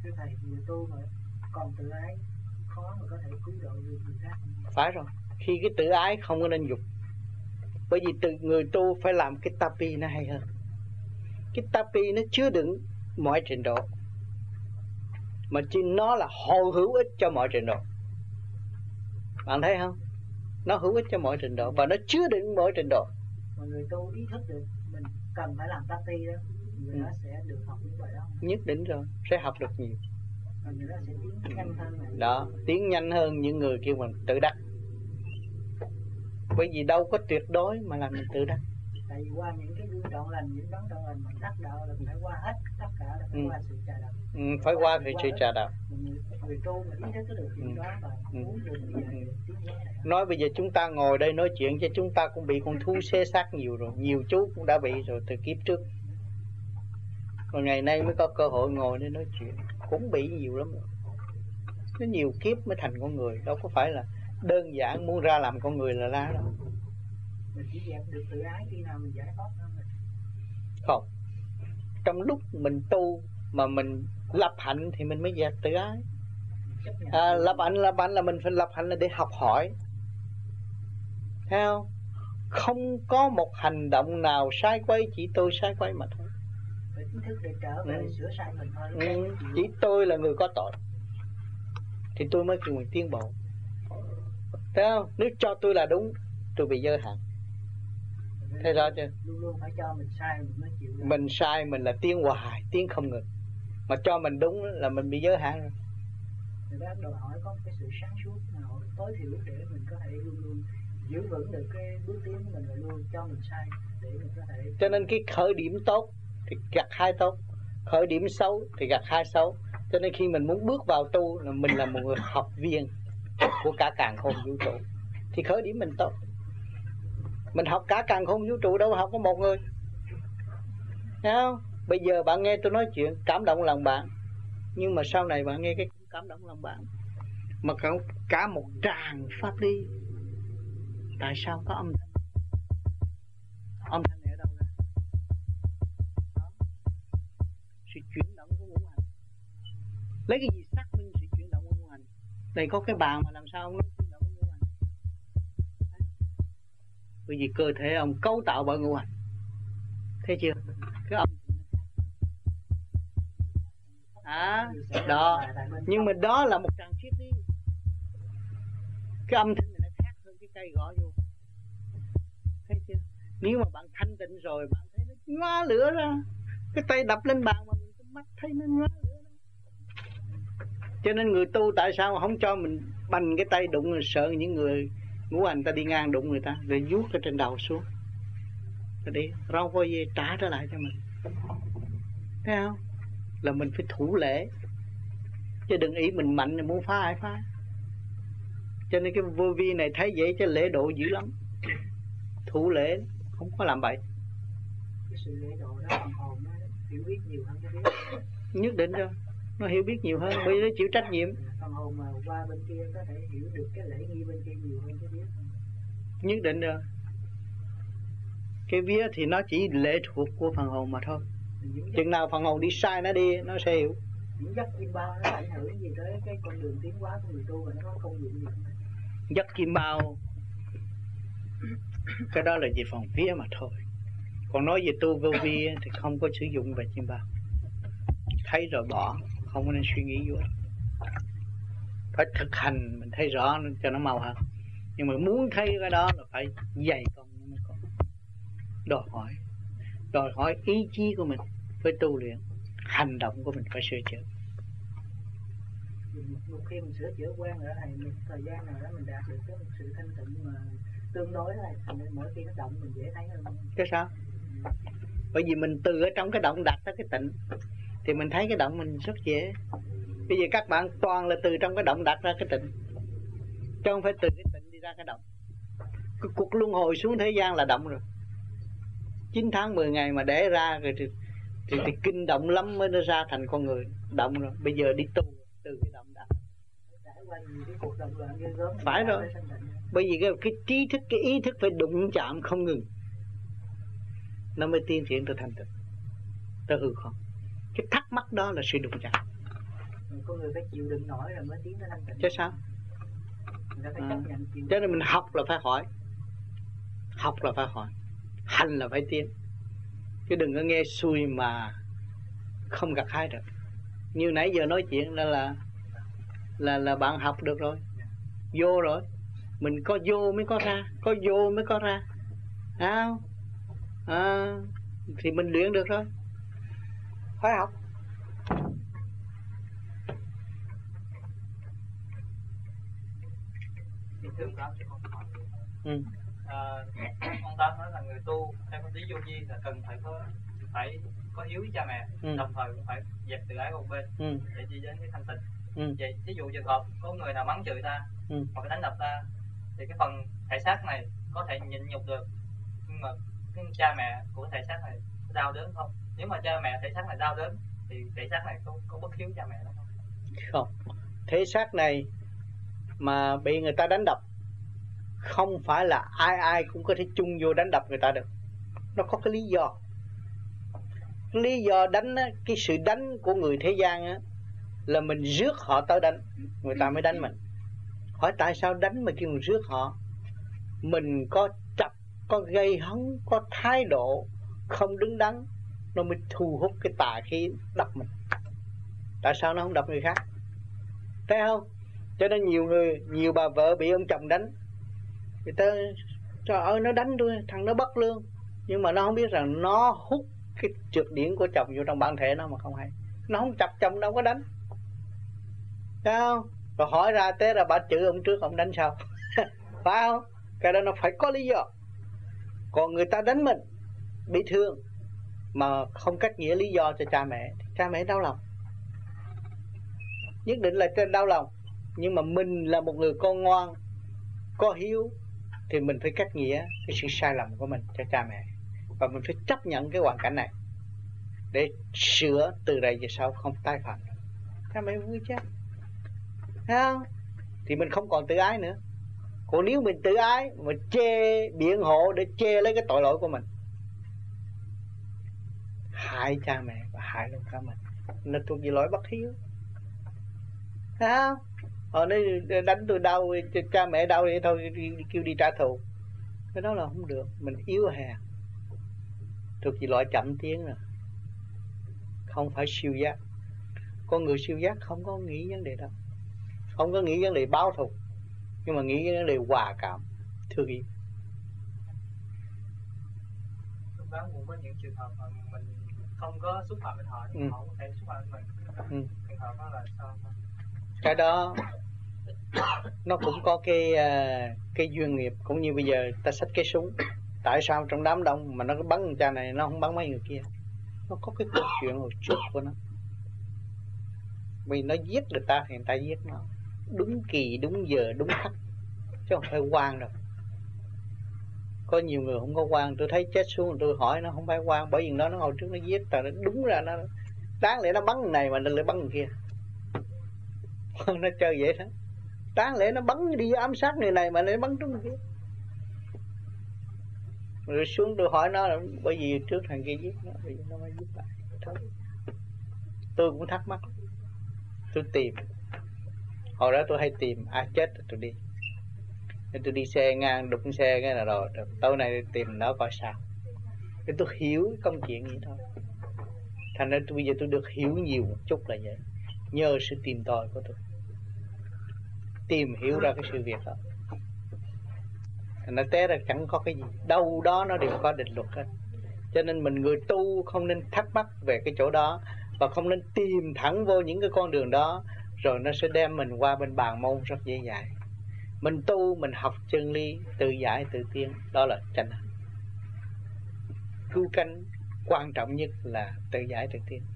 Thưa thầy, người tu mà còn tự ái khó mà có thể cứu độ được người khác. Phải rồi, khi cái tự ái không có nên dục. Bởi vì từ người tu phải làm cái tapi nó hay hơn. Cái tapi nó chứa đựng mọi trình độ, mà chứ nó là hồi hữu ích cho mọi trình độ. Bạn thấy không? Nó hữu ích cho mọi trình độ và nó chứa đựng mọi trình độ. Mà người tu ý thức được mình cần phải làm tapi đó, người đó sẽ được học những bài đó. Nhất định rồi, sẽ học được nhiều. Và người đó sẽ tiến nhanh hơn. Đó, tiến nhanh hơn những người kêu mình tự đắc. Bởi vì đâu có tuyệt đối mà làm mình tự đắc. Tại vì qua những cái gương trọn lành, những đấng trọn lành mà đắc đạo là phải qua hết tất cả, là phải qua sự trà đạp. Phải qua sự trà đạp. Người tu mà ý thức được chuyện đó và muốn được nói bây giờ chúng ta ngồi đây nói chuyện cho chúng ta cũng bị con thú xé xác nhiều rồi, nhiều chú cũng đã bị rồi từ kiếp trước. Còn ngày nay mới có cơ hội ngồi để nói chuyện, cũng bị nhiều lắm rồi. Nó nhiều kiếp mới thành con người, đâu có phải là đơn giản muốn ra làm con người là ra đâu. Mình chỉ dẹp được tự ái khi nào mình giải thoát thôi. Không, trong lúc mình tu mà mình lập hạnh thì mình mới dẹp tự ái. Lập hạnh là mình phải lập hạnh là để học hỏi. Thấy không? Không có một hành động nào sai quay, chỉ tôi sai quay mà thôi. Ý thức để trở về sửa sai mình thôi. Chỉ tôi là người có tội thì tôi mới kêu mình tiến bộ. Thấy không? Nếu cho tôi là đúng, tôi bị giới hạn. Thấy rõ chưa? Luôn luôn phải cho mình sai mình mới chịu. Mình sai mình là tiến hoài, tiến không ngừng. Mà cho mình đúng là mình bị giới hạn rồi. Người ta đòi hỏi có một cái sự sáng suốt nào tối thiểu để mình có thể luôn luôn giữ vững được cái bước tiến của mình, và luôn cho mình sai để mình có thể. Cho nên cái khởi điểm tốt thì gặt hai tốt, khởi điểm xấu thì gặt hai xấu. Cho nên khi mình muốn bước vào tu là mình là một người học viên của cả càn khôn vũ trụ thì khởi điểm mình tốt. Mình học cả càn khôn vũ trụ đâu học có một người. Thấy không? Bây giờ bạn nghe tôi nói chuyện cảm động lòng bạn, nhưng mà sau này bạn nghe cái cảm động lòng bạn, mà cả một tràng pháp lý. Tại sao có âm thanh? Âm thanh này ở đâu ra? Đó. Sự chuyển động của ngũ hành. Lấy cái gì xác minh sự chuyển động của ngũ hành? Đây có cái bàn mà làm sao ông nói chuyển động của ngũ hành? Bởi vì cơ thể ông cấu tạo bởi ngũ hành. Thấy chưa? Cái âm đó. Nhưng mà đó là một tràng triết lý. Cái âm thanh này nó khác hơn cái cây gõ vô. Thấy chưa? Nếu mà bạn thanh tịnh rồi, bạn thấy nó nhóa lửa ra. Cái tay đập lên bàn mà mình cái mắt thấy nó nhóa lửa ra. Cho nên người tu tại sao mà không cho mình bành cái tay đụng, rồi sợ những người ngũ hành ta đi ngang đụng người ta, rồi vuốt ở trên đầu xuống. Rồi đi rau voi về trả trở lại cho mình. Thấy không? Là mình phải thủ lễ, chứ đừng ý mình mạnh là muốn phá ai phá. Cho nên cái vô vi này thấy vậy chứ lễ độ dữ lắm. Thủ lễ không có làm bậy. Cái sự lễ độ đó phần hồn nó hiểu biết nhiều hơn cái biết. Nhất định rồi, nó hiểu biết nhiều hơn bởi vì nó chịu trách nhiệm. Phần hồn mà qua bên kia có thể hiểu được cái lễ nghi bên kia nhiều hơn cái biết. Nhất định rồi. Cái vía thì nó chỉ lệ thuộc của phần hồn mà thôi. Chừng nào phần hồn đi sai nó đi, nó sẽ hiểu. Những giấc kim bao nó ảnh hưởng gì tới cái con đường tiến hóa của người tu, và nó có công dụng gì không? Giấc kim bao cái đó là về phần vía mà thôi. Còn nói về tu vô vi thì không có sử dụng về kim bao. Thấy rồi bỏ, không có nên suy nghĩ vô. Phải thực hành mình thấy rõ cho nó mau hơn. Nhưng mà muốn thấy cái đó là phải dày công nó mới có. Đòi hỏi ý chí của mình phải tu luyện, hành động của mình phải sửa chữa. Một khi mình sửa chữa quen rồi này, một thời gian nào đó mình đạt được cái một sự thanh tịnh mà tương đối này, thành nên mỗi khi nó động mình dễ thấy hơn. Cái sao? Bởi vì mình từ ở trong cái động đặt tới cái tịnh thì mình thấy cái động mình rất dễ. Bây giờ các bạn toàn là từ trong cái động đặt ra cái tịnh, chứ không phải từ cái tịnh đi ra cái động. Cái cuộc luân hồi xuống thế gian là động rồi. 9 tháng 10 ngày mà để ra rồi thì kinh động lắm mới nó ra thành con người. Động rồi, bây giờ đi tu từ cái động đặt. Phải rồi. Bởi vì cái trí thức, cái ý thức phải đụng chạm không ngừng, nó mới tiến triển tới thành tựu, tới hư không. Cái thắc mắc đó là sự đụng chạm. Con người phải chịu đựng nổi rồi mới tiến tới thanh tịnh. Chứ sao? Người ta phải chấp nhận chịu. Cho nên mình học là phải hỏi. Học là phải hỏi. Hành là phải tiến. Chứ đừng có nghe xuôi mà không gặt hái được. Như nãy giờ nói chuyện là bạn học được rồi. Vô rồi. Mình có vô mới có ra. Có vô mới có ra. Thì mình luyện được rồi. Phải học. Thưa ông Tám, cho con hỏi. Ông Tám nói là người tu theo công lý vô vi là cần phải có hiếu với cha mẹ, đồng thời cũng phải dẹp tự ái một bên để đi đến cái thanh tịnh. Vậy ví dụ trường hợp có người nào mắng chửi ta hoặc đánh đập ta thì cái phần thể xác này có thể nhịn nhục được, nhưng mà cái cha mẹ của thể xác này đau đớn không? Nếu mà cha mẹ thể xác này đau đớn thì thể xác này có bất hiếu cha mẹ đó không? Không. Thể xác này mà bị người ta đánh đập, không phải là ai cũng có thể chung vô đánh đập người ta được. Nó có cái lý do. Cái lý do đánh á, cái sự đánh của người thế gian á, là mình rước họ tới đánh, người ta mới đánh mình. Hỏi tại sao đánh mà kêu mình rước họ? Mình có chập, có gây hấn, có thái độ không đứng đắn, nó mới thu hút cái tà khí đập mình. Tại sao nó không đập người khác? Thấy không? Cho nên nhiều bà vợ bị ông chồng đánh, người ta trời ơi nó đánh tôi, thằng nó bất lương, nhưng mà nó không biết rằng nó hút cái trượt điển của chồng vô trong bản thể nó mà không hay. Nó không chập chồng đâu có đánh. Thấy không? Rồi hỏi ra té ra bà chửi ông trước ông đánh sau. Phải không? Cái đó nó phải có lý do. Còn người ta đánh mình bị thương mà không cách nghĩa lý do cho cha mẹ, cha mẹ đau lòng, nhất định là đau lòng. Nhưng mà mình là một người con ngoan, có hiếu, thì mình phải cách nghĩa cái sự sai lầm của mình cho cha mẹ. Và mình phải chấp nhận cái hoàn cảnh này để sửa từ đây về sau không tái phạm. Cha mẹ vui chứ, thấy không? Thì mình không còn tự ái nữa. Còn nếu mình tự ái, mình chê biện hộ để che lấy cái tội lỗi của mình, hại cha mẹ và hại luôn cả mình. Nó thuộc về lỗi bất hiếu. Thấy không? Họ nói đánh tôi đau, cha mẹ đau thì thôi kêu đi trả thù. Cái đó là không được. Mình yếu hèn, thuộc về loại chậm tiến rồi, không phải siêu giác. Con người siêu giác không có nghĩ vấn đề đó, không có nghĩ vấn đề báo thù, nhưng mà nghĩ vấn đề hòa cảm, thương yêu. Lúc đó cũng có những trường hợp mà mình không có xúc phạm đến họ, nhưng họ có thể xúc phạm đến mình. Trường hợp đó là sao? Cái đó nó cũng có cái duyên nghiệp. Cũng như bây giờ ta xách cái súng, tại sao trong đám đông mà nó bắn người cha này, nó không bắn mấy người kia? Nó có cái câu chuyện hồi trước của nó. Vì nó giết được ta thì người ta giết nó đúng kỳ, đúng giờ, đúng khắc, chứ không phải quan đâu. Có nhiều người không có quan, tôi thấy chết xuống tôi hỏi nó không phải quan, bởi vì nó hồi trước nó giết ta, đúng ra nó đáng lẽ nó bắn người này mà nó lại bắn người kia. Nó chơi vậy đó. Đáng lẽ nó bắn đi ám sát người này mà lại bắn trúng người kia. Rồi xuống tôi hỏi nó là bởi vì trước thằng kia giết nó, bây giờ nó mới giết lại. Thôi. Tôi cũng thắc mắc, tôi tìm. Hồi đó tôi hay tìm ai chết rồi tôi đi. Nên tôi đi xe ngang đụng xe cái là rồi tối nay tìm nó coi sao. Để tôi hiểu công chuyện vậy thôi. Thành ra bây giờ tôi được hiểu nhiều một chút là vậy, nhờ sự tìm tòi của tôi, tìm hiểu ra cái sự việc đó. Nó té ra chẳng có cái gì, đâu đó nó đều có định luật hết. Cho nên mình người tu không nên thắc mắc về cái chỗ đó, và không nên tìm thẳng vô những cái con đường đó, rồi nó sẽ đem mình qua bên bàn môn rất dễ dãi. Mình tu, mình học chân lý, tự giải tự tiến, đó là chánh hành. Cứu cánh quan trọng nhất là tự giải tự tiến.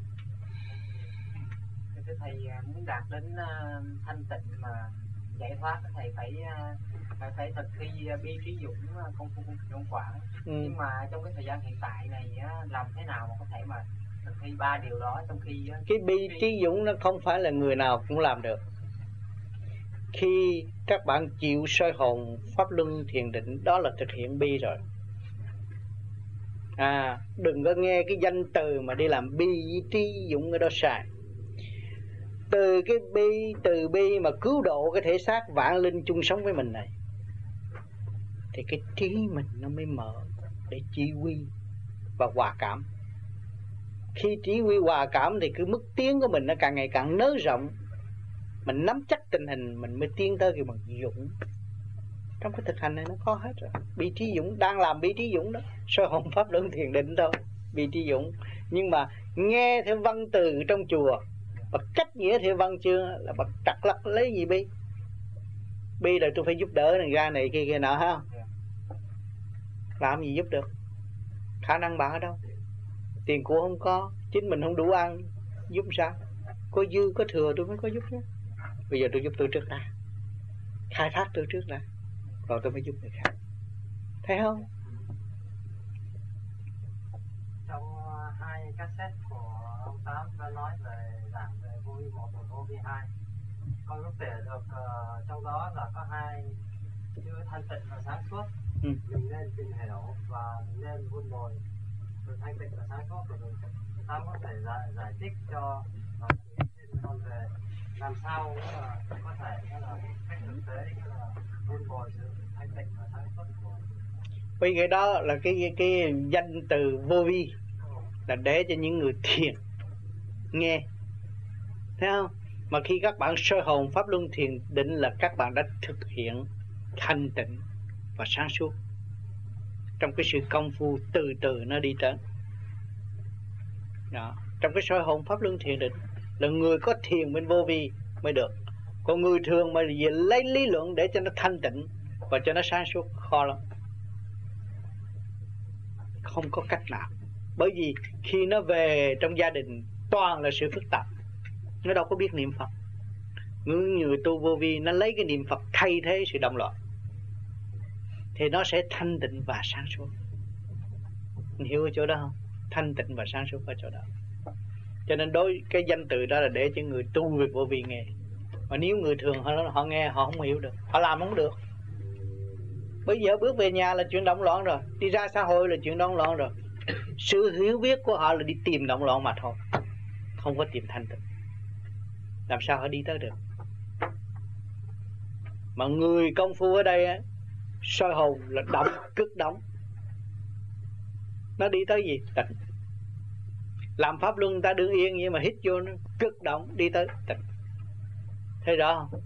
Thầy muốn đạt đến thanh tịnh mà giải thoát, thầy phải thực thi bi trí dũng công phu công quả. Nhưng mà trong cái thời gian hiện tại này làm thế nào mà có thể mà thực thi 3 điều đó, trong khi cái bi trí dũng nó không phải là người nào cũng làm được. Khi các bạn chịu soi hồn pháp luân thiền định, đó là thực hiện bi rồi. Đừng có nghe cái danh từ mà đi làm bi trí dũng ở đó sai. từ bi mà cứu độ cái thể xác vạn linh chung sống với mình này, thì cái trí mình nó mới mở để chỉ huy và hòa cảm. Khi chỉ huy hòa cảm thì cái mức tiến của mình nó càng ngày càng nới rộng. Mình nắm chắc tình hình mình mới tiến tới cái bằng dũng. Trong cái thực hành này nó có hết rồi. Bi trí dũng, đang làm bi trí dũng đó. Soi hồn pháp luân thiền định thôi, bi trí dũng. Nhưng mà nghe theo văn từ trong chùa và cách nghĩa theo văn chương là bậc trật lắc lấy gì bi. Bi là tôi phải giúp đỡ này ra này kia nọ ha. Làm gì giúp được? Khả năng bạn ở đâu? Tiền của không có, chính mình không đủ ăn, giúp sao? Có dư có thừa tôi mới có giúp chứ. Bây giờ tôi giúp tôi trước đã, khai thác tôi trước đã, rồi tôi mới giúp người khác. Thấy không? Trong hai cassette của ông Tám đã nói về giảng về vô vi 1 và vô vi 2. Con có thể được trong đó là có hai chữ thanh tịnh và sáng suốt. Mình nên tìm hiểu và mình nên vun bồi từ thanh tịnh và sáng suốt của mình. Tám có thể giải thích cho con về làm sao có thể là cách thực tế là vun bồi sự thanh tịnh và sáng suốt của mình. Vì cái đó là cái danh từ vô vi là để cho những người thiền nghe, thấy không? Mà khi các bạn soi hồn pháp luân thiền định là các bạn đã thực hiện thanh tịnh và sáng suốt trong cái sự công phu từ từ nó đi tới đó. Trong cái soi hồn pháp luân thiền định là người có thiền bên vô vi mới được. Còn người thường mà lấy lý luận để cho nó thanh tịnh và cho nó sáng suốt khó lắm, không có cách nào. Bởi vì khi nó về trong gia đình toàn là sự phức tạp, nó đâu có biết niệm Phật. Người tu vô vi nó lấy cái niệm Phật thay thế sự động loạn thì nó sẽ thanh tịnh và sáng suốt. Mình hiểu ở chỗ đó không? Thanh tịnh và sáng suốt ở chỗ đó. Cho nên đối cái danh từ đó là để cho người tu về vô vi nghe. Mà nếu người thường họ nghe họ không hiểu được, họ làm không được. Bây giờ bước về nhà là chuyện động loạn rồi, đi ra xã hội là chuyện động loạn rồi. Sự hiểu biết của họ là đi tìm động loạn mà thôi, không có tìm thanh tịnh. Làm sao họ đi tới được? Mà người công phu ở đây á, soi hồn là động, cực động. Nó đi tới gì? Tịnh. Làm pháp luân ta đương yên nhưng mà hít vô nó cực động đi tới tịnh. Thấy rõ không?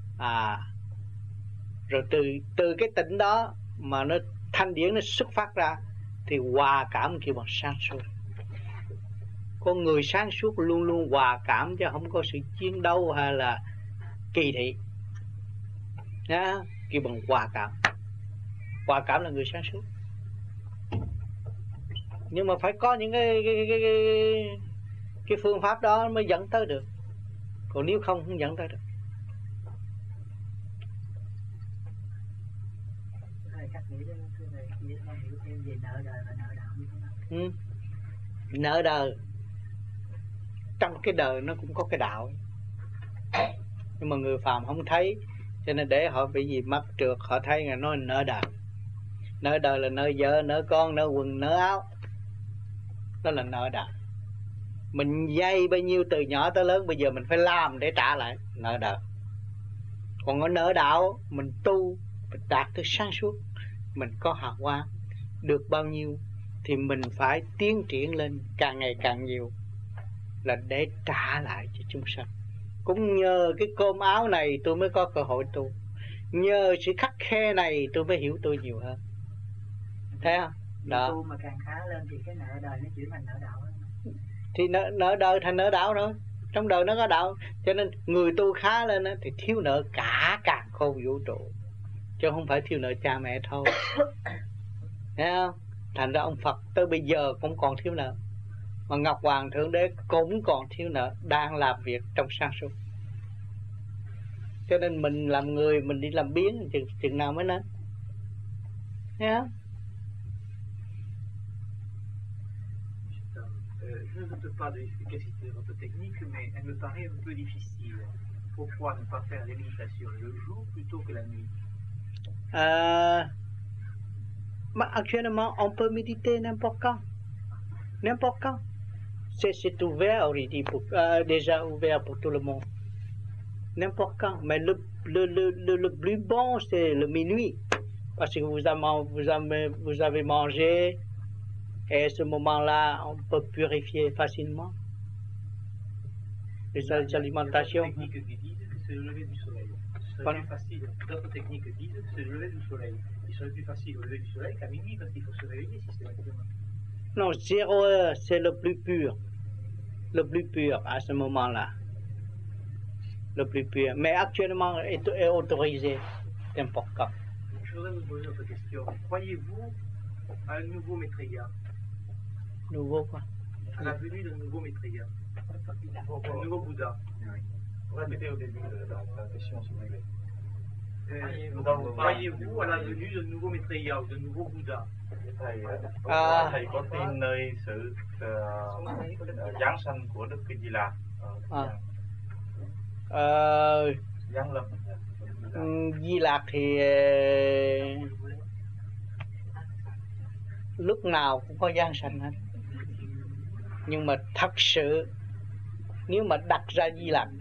Rồi từ cái tịnh đó mà nó thanh điển nó xuất phát ra thì hòa cảm kêu bằng sáng suốt. Con người sáng suốt luôn luôn hòa cảm chứ không có sự chiến đấu hay là kỳ thị. Đó, kêu bằng hòa cảm. Hòa cảm là người sáng suốt. Nhưng mà phải có những cái phương pháp đó mới dẫn tới được. Còn nếu không dẫn tới được. Nợ đời. Trong cái đời nó cũng có cái đạo, nhưng mà người phàm không thấy, cho nên để họ bị gì mắc trượt, họ thấy là nói nợ đời. Nợ đời là nợ vợ, nợ con, nợ quần, nợ áo. Đó là nợ đời. Mình dây bao nhiêu từ nhỏ tới lớn, bây giờ mình phải làm để trả lại nợ đời. Còn ở nợ đạo, mình tu, mình đạt tới sáng suốt, mình có hào quang, được bao nhiêu thì mình phải tiến triển lên càng ngày càng nhiều, là để trả lại cho chúng sanh. Cũng nhờ cái cơm áo này tôi mới có cơ hội tu, nhờ sự khắt khe này tôi mới hiểu tôi nhiều hơn. Thấy không? Đó. Tu mà càng khá lên thì cái nợ đời nó chuyển thành nợ đạo đó. Thì nợ đời thành nợ đạo nữa. Trong đời nó có đạo, cho nên người tu khá lên thì thiếu nợ cả càn khôn vũ trụ, chứ không phải thiếu nợ cha mẹ thôi. Thấy không? Thành ra ông Phật tới bây giờ cũng còn thiếu nợ, mà Ngọc Hoàng Thượng Đế cũng còn thiếu nợ, đang làm việc trong sáng suốt. Cho nên mình làm người, mình đi làm biến chừng nào mới nên. Thấy không? Je ne doute pas de l'efficacité de votre technique, mais elle me paraît un peu difficile. Pourquoi ne pas faire les méditations le jour plutôt que la nuit? Actuellement, on peut méditer n'importe quand. N'importe quand. c'est ouvert already déjà ouvert pour tout le monde. N'importe quand. Mais le plus bon, c'est le minuit. Parce que vous avez mangé, et à ce moment-là, on peut purifier facilement les alimentations. D'autres techniques qui disent que c'est le lever du soleil. Ce serait plus facile. D'autres techniques disent que c'est le lever du soleil. Il serait plus facile au lever du soleil qu'à minuit parce qu'il faut se réveiller systématiquement. Non, 0 heure, c'est le plus pur. Le plus pur à ce moment-là. Le plus pur. Mais actuellement, est autorisé n'importe quand. Je voudrais vous poser une autre question. Croyez-vous à un nouveau Maitreya? Nouveau quoi? À la venue d'un nouveau Maitreya? Un nouveau Bouddha? Répétez au début de la question, si vous voulez. Croyez-vous à la venue d'un nouveau Maitreya ou d'un nouveau Bouddha? Thầy có tin nơi sự giáng sanh của Đức Di Lặc? Giáng lâm. Di Lặc thì lúc nào cũng có giáng sanh hết. Nhưng mà thật sự nếu mà đặt ra Di Lặc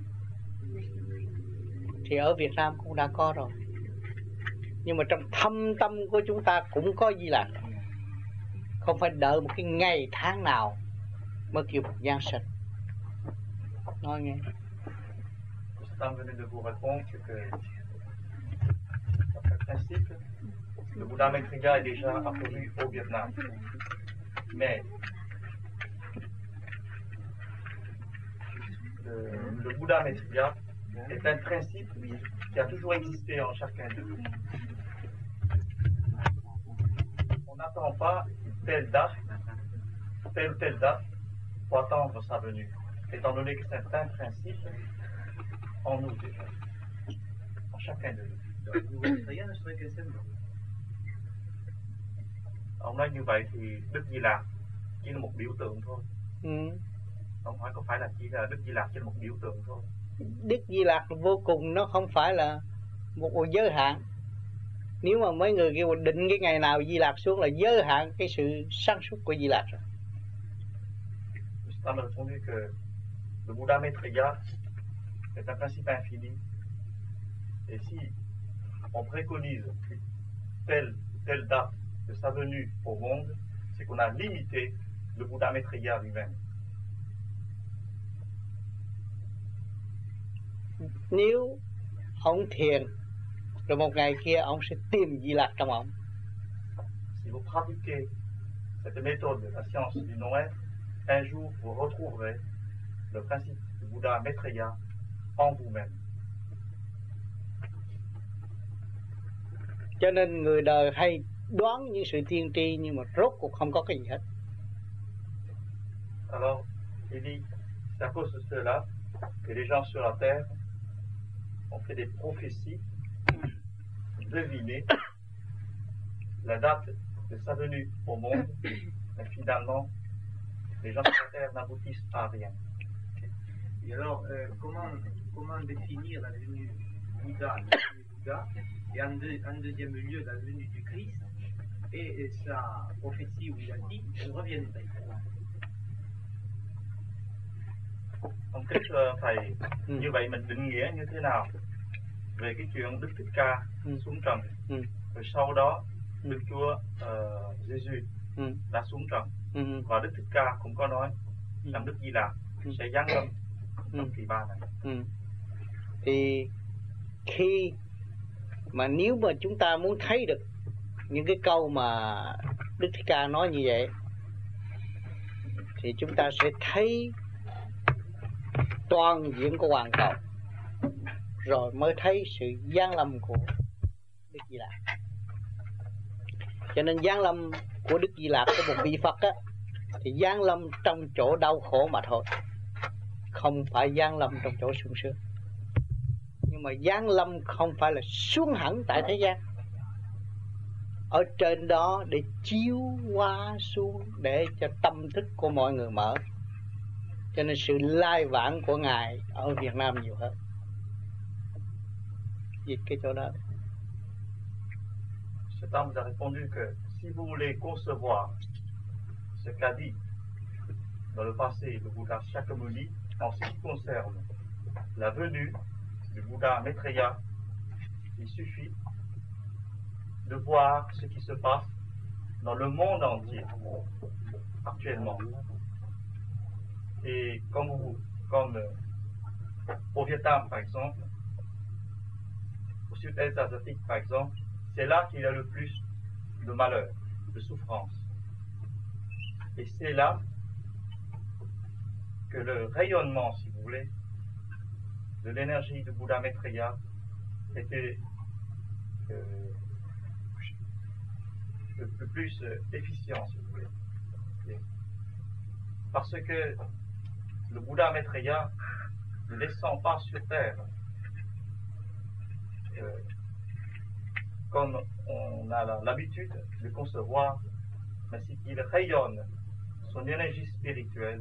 thì ở Việt Nam cũng đã có rồi. Nhưng mà trong thâm tâm của chúng ta cũng có Di Lặc. Không phải đợi một cái ngày tháng nào mới kêu một giáng sinh. Nói nghe. Satan venait de vous répondre que par principe, le Bouddha Maitreya est déjà apparu au Vietnam. Mais le Bouddha Maitreya est un principe qui a toujours existé en chacun de nous. On n'attend pas telle ou telle date pour attendre sa venue, étant donné que c'est un principe en nous déjà, en chacun de nous. Le nouveau Maitreya ne serait qu'un symbole. Ông nói như vậy thì Đức Di Lặc chỉ là một biểu tượng thôi. Ông hỏi có phải là chỉ là Đức Di Lặc chỉ là một biểu tượng thôi. Đức Di Lặc vô cùng, nó không phải là một giới hạn. Nếu mà mấy người kêu định cái ngày nào Di Lặc xuống là giới hạn cái sự sáng suốt của Di Lặc rồi. Satan a répondu que le Bouddha Maitreya est un principe infini. Et si on préconise telle date de sa venue au monde, c'est qu'on a limité le Bouddha Maitreya lui-même. Nếu ông thiền rồi một ngày kia ông sẽ tìm Di Lặc trong ông. Si vous pratiquez cette méthode de la science du non-être, un jour vous retrouverez le principe du Bouddha Maitreya en vous-même. Cho nên người đời hay đoán những sự tiên tri nhưng mà rốt cuộc không có cái gì hết. Alors, il dit, c'est à cause de cela que les gens sur la terre ont fait des prophéties, deviné la date de sa venue au monde, mais finalement, les gens sur la terre n'aboutissent à rien. Et alors, comment définir la venue Bouddha, et en deuxième lieu la venue du Christ et sa prophétie où il a dit elle reviendrait. Ông thích thầy, như vậy mình định nghĩa như thế nào về cái chuyện Đức Thích Ca xuống trần, rồi sau đó Đức Chúa Giêsu đã xuống trần, và Đức Thích Ca cũng có nói rằng Đức Di Lặc sẽ giáng lâm trong kỳ 3 này. Thì khi mà nếu mà chúng ta muốn thấy được những cái câu mà Đức Thích Ca nói như vậy thì chúng ta sẽ thấy toàn diện của hoàn cầu, rồi mới thấy sự giáng lâm của Đức Di Lặc. Cho nên giáng lâm của Đức Di Lặc của một vị Phật á, thì giáng lâm trong chỗ đau khổ mà thôi, không phải giáng lâm trong chỗ sung sướng. Nhưng mà giáng lâm không phải là xuống hẳn tại thế gian, ở trên đó để chiếu qua xuống để cho tâm thức của mọi người mở. Cho nên sự lai vãng của Ngài ở Việt Nam nhiều hơn. Dịch cái chỗ đó. Satan vous a répondu que si vous voulez concevoir ce qu'a dit dans le passé de Bouddha Shakyamuni en ce qui concerne la venue du Bouddha Maitreya. Il suffit de voir ce qui se passe dans le monde entier actuellement. Et comme au Vietnam par exemple, au sud-est asiatique par exemple, c'est là qu'il y a le plus de malheur, de souffrance. Et c'est là que le rayonnement, si vous voulez, de l'énergie de Bouddha Maitreya était le plus efficient, si vous voulez. Parce que le Bouddha Maitreya ne descend pas sur terre comme on a l'habitude de concevoir, mais c'est qu'il rayonne son énergie spirituelle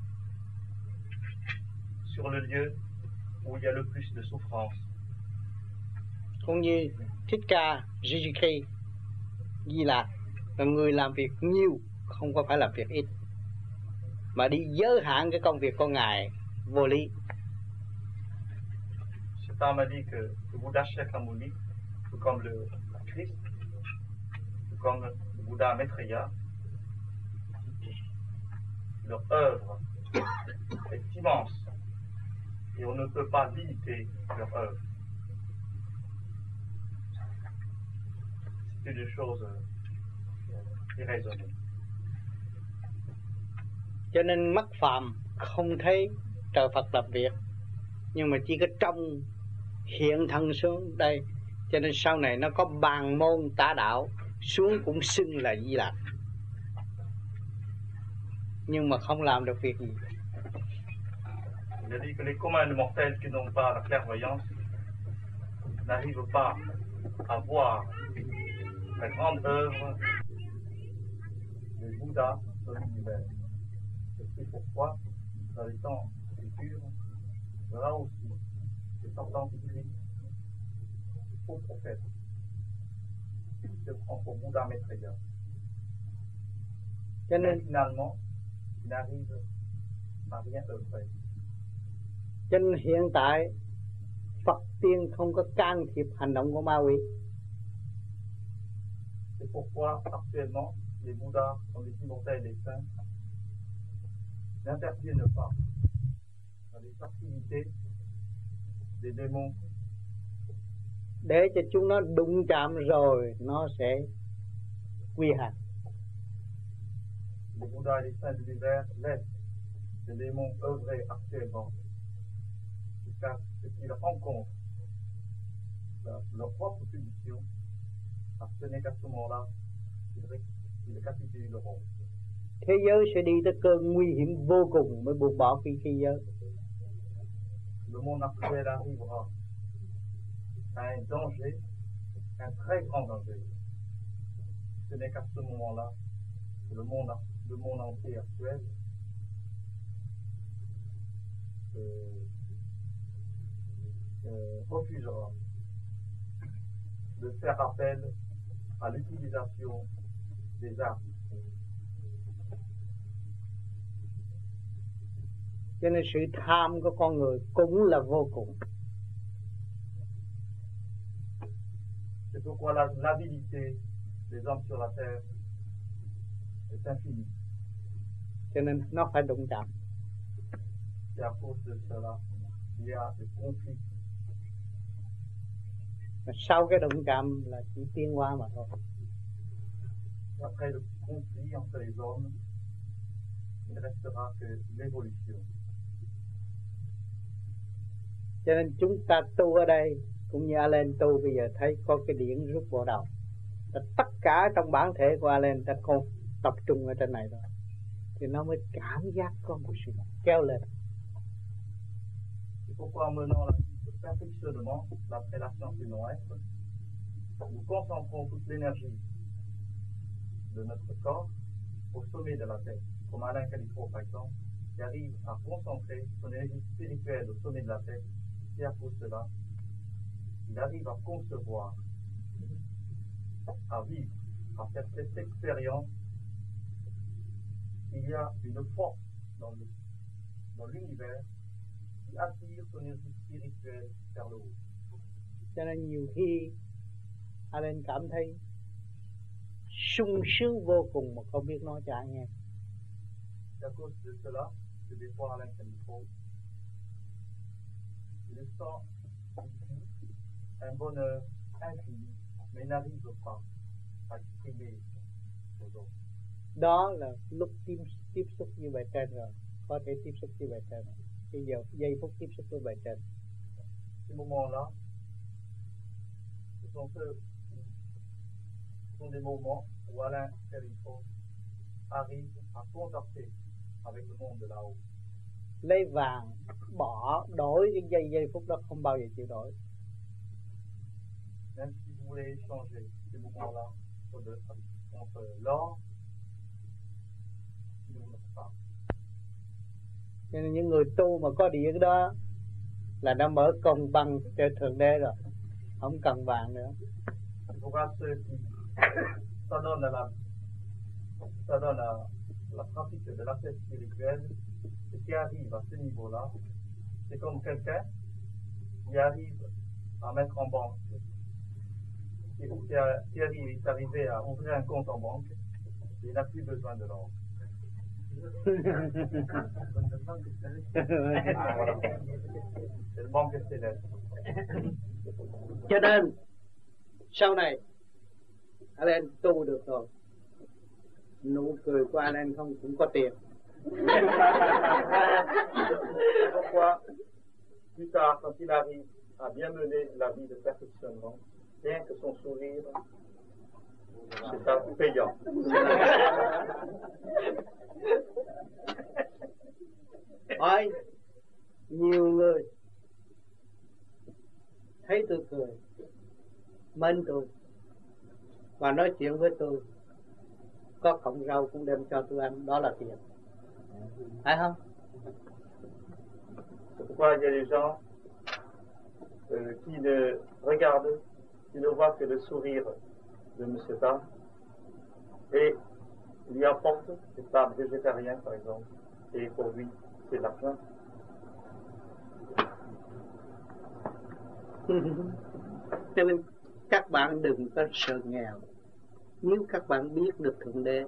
sur le lieu où il y a le plus de souffrance. Cũng như Thích Ca Jésus-Christ Di Lặc là người làm việc nhiều, không có phải làm việc ít, mà đi giới hạn cái công việc của Ngài vô lý. Satan m'a dit que le Bouddha Shakyamuni, tout comme le Christ, tout comme le Bouddha Maitreya, leur œuvre est immense et on ne peut pas limiter leur œuvre. C'est une chose irraisonnable. Cho nên mắt phàm không thấy trời Phật làm việc, nhưng mà chỉ có trong hiện thân xuống đây, cho nên sau này nó có bàn môn tả đạo xuống cũng xưng là Di Lặc, nhưng mà không làm được việc gì. Il a dit que les communs mortels qui n'ont pas la clairvoyance n'arrivent pas à voir la grande œuvre du Bouddha dans l'univers. C'est pourquoi, dans les temps futurs, il y aura aussi des sortes d'antichrists, des faux prophètes, qui se prennent pour Bouddha Maitreya. Mais finalement, ils n'arrivent à rien œuvrer. Cho nên hiện tại Phật tiên không có can thiệp hành động của ma quỷ. C'est pourquoi actuellement les Bouddhas, comme les immortels et les saints, n'interviennent pas dans les activités des démons. Để cho chúng nó đụng chạm rồi nó sẽ quy hành. Les Bouddhas et les saints de l'univers laissent les démons œuvrer actuellement jusqu'à ce qu'ils rencontrent leur propre punition. Parce que ce n'est qu'à ce moment-là qu'ils capituleront. Thế giới sẽ đi tới cơn nguy hiểm vô cùng mới buông bỏ khi giới. Le monde actuel arrivera à un danger, un très grand danger. Ce n'est qu'à ce moment-là que le monde entier actuel refusera de faire appel à l'utilisation des armes. Cho nên sự tham của con người cũng là vô cùng. C'est pourquoi l'avidité des hommes sur la terre est infinie. Cho nên nó phải đụng chạm. C'est à cause de cela qu'il y a des conflits. Sau cái đụng chạm là chỉ tiến hóa mà thôi. Après le conflit entre les hommes, il ne restera que l'évolution. Cho nên chúng ta tu ở đây cũng như Alen tu bây giờ thấy có cái điển rút vào đầu. Tất cả trong bản thể của Alen ta còn tập trung ở trên này thôi, thì nó mới cảm giác có một sự kéo lên. C'est pourquoi en menant la vie de perfectionnement d'après la science du non-être, nous concentrons toute l'énergie de notre corps au sommet de la tête, comme Alain Califro par exemple, qui arrive à concentrer son énergie spirituelle au sommet de la tête, et à cause de cela, il arrive à concevoir, à vivre, à faire cette expérience qu'il y a une force dans l'univers qui attire son énergie spirituelle vers le haut. Cho nên nhiều khi Alan cảm thấy sung sướng vô cùng mà không biết nói cho ai nghe. À cause de cela, que des fois Alain Caniffo, il sent ici un bonheur infini, mais n'arrive pas à exprimer aux autres. Đó là lúc tiếp xúc như bài trên rồi, có thể tiếp xúc như bài trên. Bây giờ giây phút tiếp xúc với bài trên. Ces moments-là, ce sont des moments où Alain Caniffo arrive à contacter avec le monde de là-haut. Lấy vàng bỏ đổi cái giây phút đó không bao giờ chịu đổi. Même si vous voulez échanger ces moments-là contre l'or, il ne vous le fait pas. Cho nên những người tu mà có địa đó là đã mở công bằng cho Thượng Đế rồi, không cần vàng nữa. Pour ceux qui ça donne la pratique de la fête spirituelle, et qui arrive à ce niveau-là, c'est comme quelqu'un qui arrive à mettre en banque, qui est arrivé à ouvrir un compte en banque, et il n'a plus besoin de l'or. Voilà. C'est le banque céleste. Cho nên sau này Alan tu được rồi, nụ cười của Alan không cũng có tiền. Pourquoi plus tard, quand il arrive à bien mener la vie de perfectionnement, rien que son sourire, c'est payant. Hỏi nhiều người thấy tôi cười, mến tôi và nói chuyện với tôi, có cọng rau cũng đem cho tôi ăn, đó là tiền, phải không? C'est pourquoi il y a des gens qui ne regardent, qui ne voient que le sourire de M. Tam et lui apporte des plats végétariens par exemple, et pour lui c'est l'argent. Cho nên các bạn đừng có sợ nghèo, nếu các bạn biết được Thượng Đế.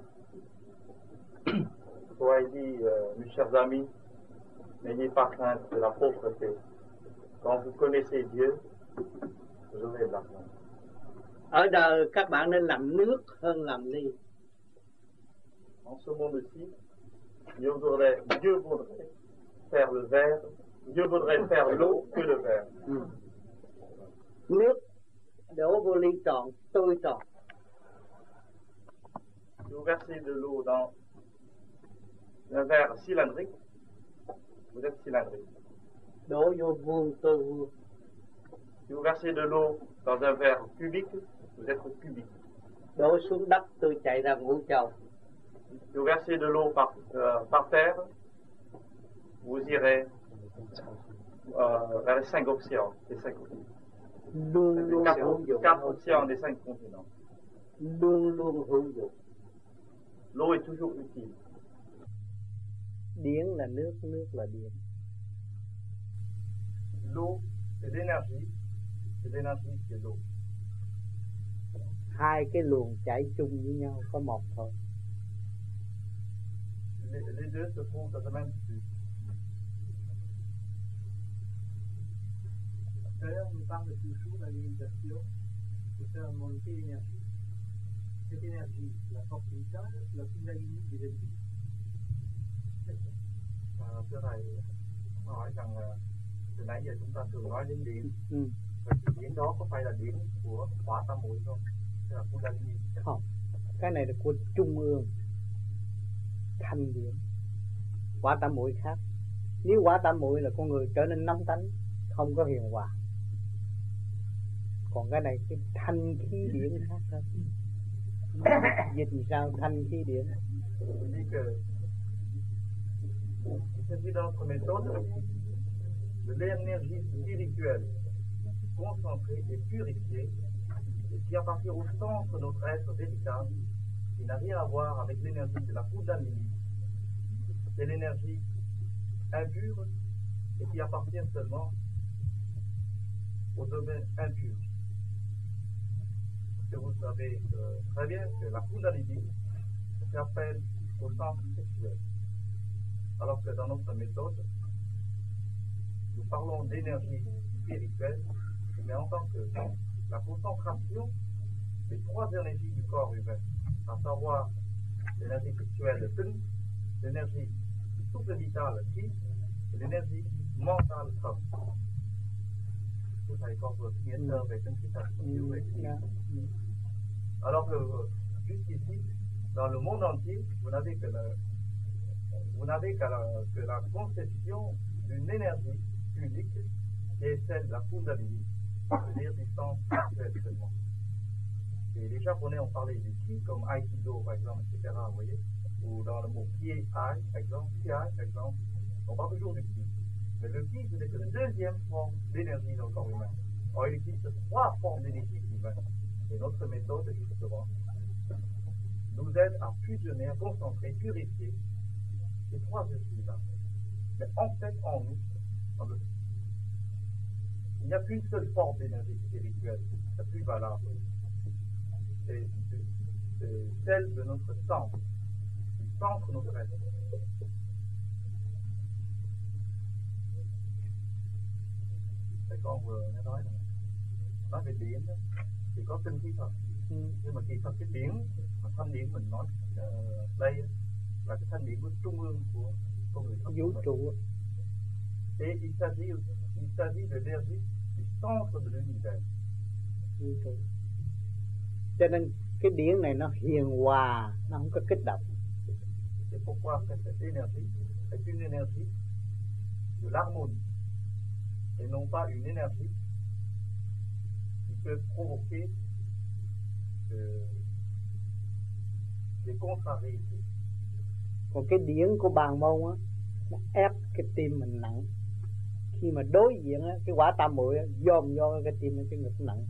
Pourquoi il dit, mes chers amis, n'ayez pas crainte de la pauvreté. Quand vous connaissez Dieu, vous aurez de l'argent. Ở đời các bạn nên làm nước hơn làm ly. En ce monde-ci, mieux vaudrait faire le verre, mieux vaudrait faire l'eau que le verre. Nước đổ vô ly tròn, tươi tròn. Si vous versez de l'eau dans un verre cylindrique, vous êtes cylindrique. Đổ vô vuông, tươi vuông. Si vous versez de l'eau dans un verre cubique, vous êtes cubique. Đổ xuống đất, tôi chạy ra Ngũ Châu. Si vous versez de l'eau par terre, vous irez vers les 5 océans. Les 5 océans. Luôn luôn hữu dụng. 4 océans des 5 continents. Luôn luôn hữu dụng. L'eau est toujours utile. Điển là nước, nước là điện. L'eau, c'est l'énergie qui est l'eau. Hai cái luồng chảy chung với nhau, có một thôi. Les deux se trouvent dans le même flux. Tout à l'heure, on nous parle toujours de la méditation pour faire monter l'énergie. Cette énergie, la force vitale, la kundalini des ennemis. Thưa Thầy, hỏi rằng từ nãy giờ chúng ta thường nói đến điển. Vậy thì điển đó có phải là điển của hỏa tam muội không? Hay là kundalini? Không, cái này là của trung ương, thanh điển. Hỏa tam muội khác. Nếu hỏa tam muội là con người trở nên nóng tánh, không có hiền hòa. Còn cái này cái thanh khí điển khác hơn. Dịch sao thanh khí điển? Il s'agit dans notre méthode de l'énergie spirituelle concentrée et purifiée, et qui appartient au centre de notre être véritable, qui n'a rien à voir avec l'énergie de la Kundalini, c'est l'énergie impure et qui appartient seulement au domaine impur. Parce que vous savez très bien que la Kundalini s'appelle au centre sexuel. Alors que dans notre méthode, nous parlons d'énergie spirituelle, mais en tant que la concentration des trois énergies du corps humain, à savoir l'énergie sexuelle de Tun, l'énergie du souffle vital Ki, et l'énergie mentale Tham. Thầy con vừa nghe sơ về chân khí thật alors que jusqu'ici, dans le monde entier, vous n'avez que la conception d'une énergie unique qui est celle de la Kundalini, c'est-à-dire du sens sexuel seulement. Et les Japonais ont parlé du Ki comme Aikido par exemple, etc. Vous voyez, ou dans le mot Kiai par exemple, on parle toujours du Ki. Mais le Ki, ce n'est que la deuxième forme d'énergie dans le corps humain. Or, il existe trois formes d'énergie humaine. Et notre méthode, justement, nous aide à fusionner, à concentrer, purifier ces trois esprits-là. Mais en fait, en nous, il n'y a qu'une seule forme d'énergie spirituelle, la plus valable. C'est celle de notre centre, qui centre notre être. Thầy con vừa nghe nói về điển thì có tinh khí Phật, nhưng mà kỳ thật cái điển mà thanh điển mình nói đây là cái thanh điển của trung ương của con người Phật vũ trụ. Et il s'agit de l'énergie du centre de l'univers. Cho nên cái điển này nó hiền hòa, nó không có kích động. C'est pourquoi cette énergie est une énergie de l'harmonie et non pas une énergie qui peut provoquer des contrariétés. Còn cái điển của bàn môn á, nó ép cái tim mình nặng. Khi mà đối diện á, cái quả tam muội dồn vô cái tim cái ngực nặng.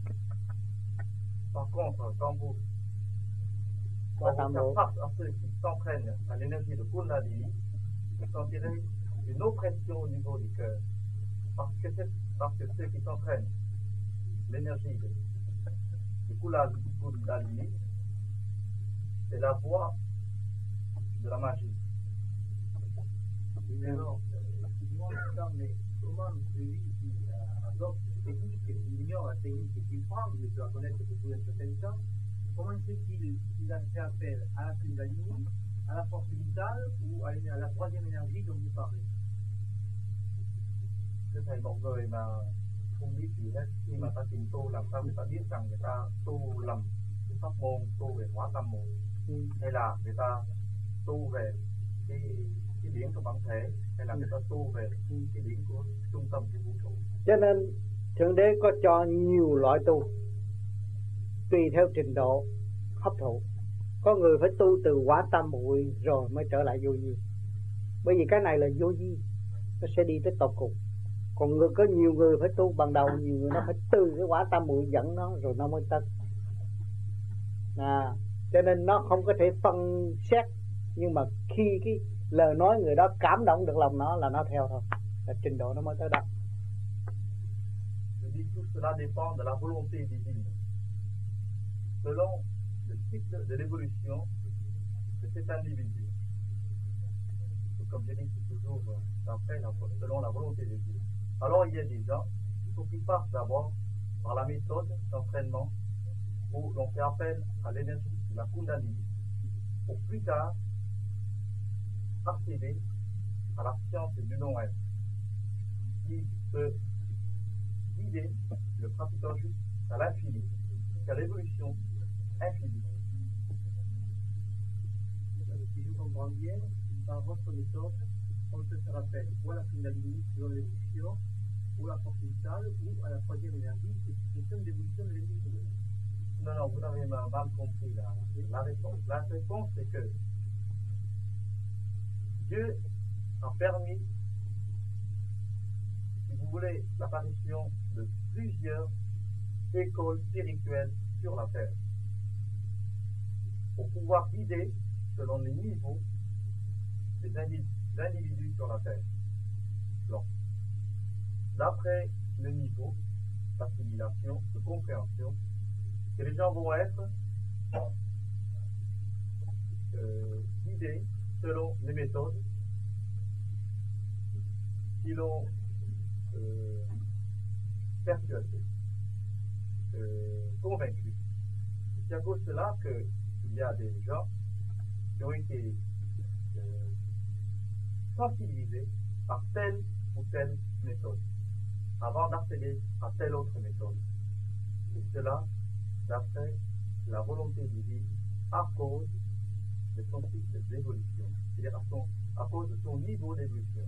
Par contre, quand vous faites face à ceux qui s'entraînent à l'énergie de Kundalini, vous sentirez une oppression au niveau du cœur. Parce que ceux qui s'entraînent l'énergie de Kundalini, c'est la voie de la magie. Mais alors, excuse-moi, mais comment celui qui adopte cette technique, qui ignore la technique qu'il prend, mais peut la connaître depuis un certain temps, comment c'est-il a fait appel à la Kundalini, à la force vitale ou à la troisième énergie dont vous parlez? Thưa thầy, một người mà không biết gì hết, khi mà ta tìm tu, làm sao người ta biết rằng người ta tu lầm cái pháp môn, tu về hóa tam muội, hay là người ta tu về cái điển của bản thể, hay là người ta tu về cái điển của trung tâm của vũ trụ? Cho nên Thượng Đế có cho nhiều loại tu tùy theo trình độ hấp thụ. Có người phải tu từ quả tam muội rồi mới trở lại vô vi, bởi vì cái này là vô vi, nó sẽ đi tới tột cùng. Còn có nhiều người phải tu ban đầu, nhiều người nó phải từ cái quả tam muội dẫn nó rồi nó mới tới. Cho nên nó không có thể phân xét, nhưng mà khi cái lời nói người đó cảm động được lòng nó là nó theo thôi, là trình độ nó mới tới đó. Je dis tout cela dépend de la volonté divine. Selon le cycle de l'évolution de cet individu. Et comme je dis, c'est toujours d'après selon la volonté de Dieu. Alors il y a des gens qui passent d'abord par la méthode d'entraînement où l'on fait appel à l'énergie de la Kundalini pour plus tard accéder à la science du non-être qui peut guider le pratiquant jusqu'à l'infini, jusqu'à l'évolution infinie. Si je comprends bien, dans votre méthode, on peut faire appel ou à la Kundalini selon l'évolution, ou à la force vitale, ou à la troisième énergie, c'est une question d'évolution de l'individu. Non, vous n'avez mal compris la réponse. La réponse, c'est que Dieu a permis, si vous voulez, l'apparition de plusieurs écoles spirituelles sur la terre pour pouvoir guider, selon les niveaux des individus sur la terre. Donc, d'après le niveau d'assimilation, de compréhension, que les gens vont être guidés selon les méthodes qui l'ont persuadé, convaincu. C'est à cause de cela qu'il y a des gens qui ont été sensibilisés par telle ou telle méthode, avant d'accéder à telle autre méthode. Et cela, d'après la volonté divine, à cause de son cycle d'évolution, c'est-à-dire à cause de son niveau d'évolution.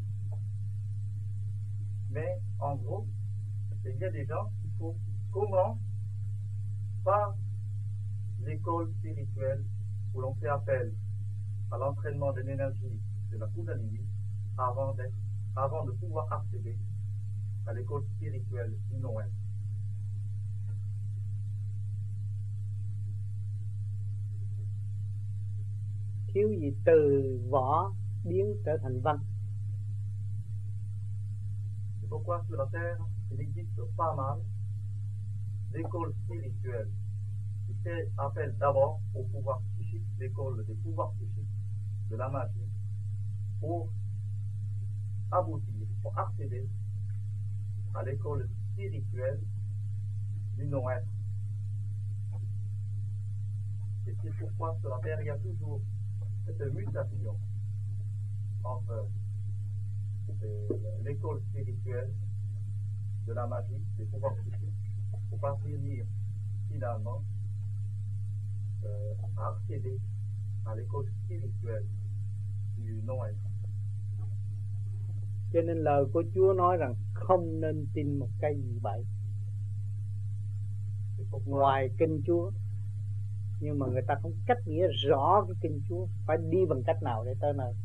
Mais en gros, il y a des gens qui commencent par l'école spirituelle où l'on fait appel à l'entraînement de l'énergie de la Kundalini avant de pouvoir accéder à l'école spirituelle du non-être. Thiếu gì từ võ biến trở thành văn. C'est pourquoi sur la terre, il existe pas mal d'écoles spirituelles qui fait appel d'abord au pouvoir psychique, l'école des pouvoirs psychiques, de la magie, pour aboutir, pour accéder à l'école spirituelle du non-être. Et c'est pourquoi sur la terre, il y a toujours cette mutation entre l'école spirituelle de la magie, des pouvoirs psychiques, pour parvenir finalement à accéder à l'école spirituelle du non-être. Cho nên lời của Chúa nói rằng không nên tin một cái gì bậy ngoài kinh Chúa. Nhưng mà người ta không cách nghĩa rõ cái kinh Chúa, phải đi bằng cách nào để tới nơi.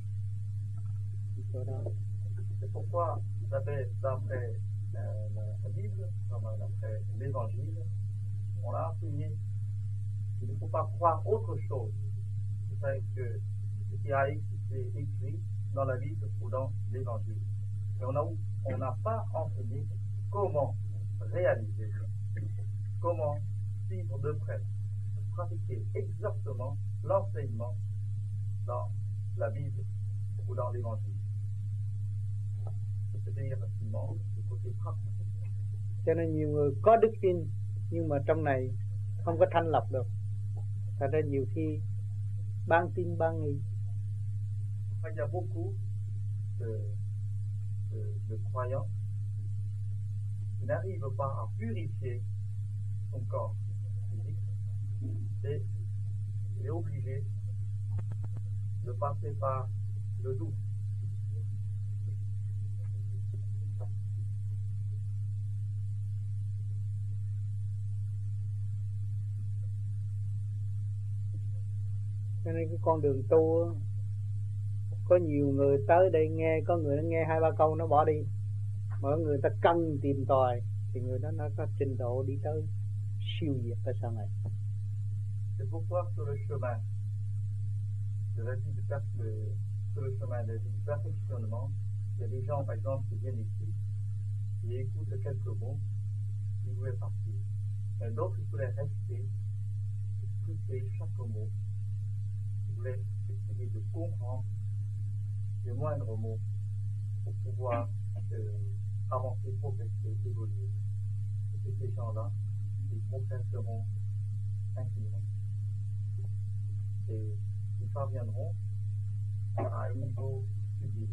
C'est pourquoi d'après la Bible, d'après l'Évangile, on a enseigné qu'il ne faut pas croire autre chose que ce qui a été écrit dans la Bible ou dans l'Évangile. Mais on n'a pas enseigné comment réaliser, comment suivre de près, pratiquer exactement l'enseignement dans la Bible ou dans l'Évangile. C'est-à-dire facilement le côté pratique. Cho nên nhiều người có đức tin nhưng mà trong này không có thanh lọc được. Thật ra nhiều khi ban tin ban nghi. Il y a beaucoup de croyants qui n'arrivent pas à purifier son corps physique et il est obligé de passer par le doute. Cho nên cái con đường tu có nhiều người tới đây nghe, có người nó nghe 2-3 câu nó bỏ đi. Mà người ta cân tìm tòi thì người đó nó có trình độ đi tới siêu diệt ở sau này. C'est pourquoi sur le chemin de la vie sur le chemin de vie du perfectionnement, il y a des gens par exemple qui viennent ici, qui écoutent quelques mots, qui voulaient partir. Mais d'autres qui voulaient rester, écouter chaque mot, qui voulaient essayer de comprendre les moindres mots pour pouvoir avancer, progresser, évoluer. Et ces gens-là, ils progresseront infiniment. Et ils parviendront à un niveau sublime.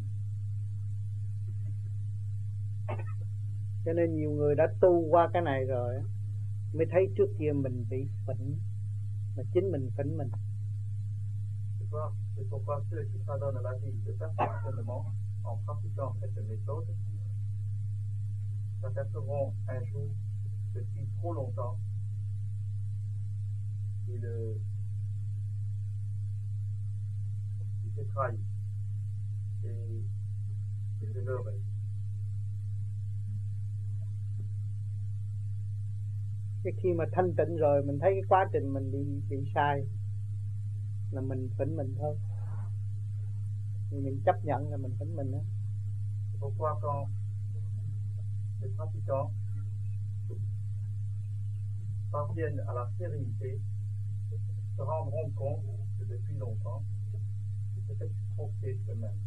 Cho nên nhiều người đã tu qua cái này rồi mới thấy trước kia mình bị phỉnh, mà chính mình phỉnh mình. C'est pourquoi ceux qui s'adonnent à la vie de perfectionnement en pratiquant cette méthode s'apercevront un jour que depuis trop longtemps il s'est trahi et s'est leurré. Cái khi mà thanh tịnh rồi mình thấy cái quá trình mình bị sai là mình phỉnh mình thôi. thì mình chấp nhận là mình tính mình đó. Pourquoi quand les pratiquants parviennent à la sérénité, se rendront compte que depuis longtemps, ils s'étaient trompés eux-mêmes.